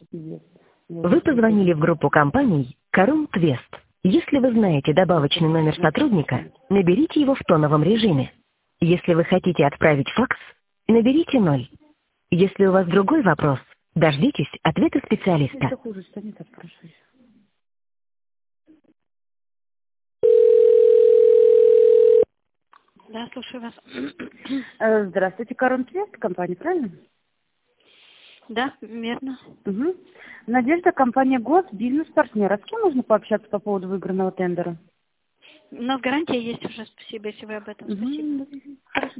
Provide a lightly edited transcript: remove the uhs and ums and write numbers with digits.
Вы позвонили в группу компаний Корунд Вест. Если вы знаете добавочный номер сотрудника, наберите его в тоновом режиме. Если вы хотите отправить факс, наберите 0. Если у вас другой вопрос, дождитесь ответа специалиста. Это хуже станет, отпрашивайся. Да, слушаю вас. Здравствуйте, Корунд Вест, компания, правильно? Да, верно. Угу. Надежда, компания ГОС, бизнес-партнер. А с кем можно пообщаться по поводу выигранного тендера? У нас гарантия есть уже, спасибо, если вы об этом. Спасибо. Хорошо.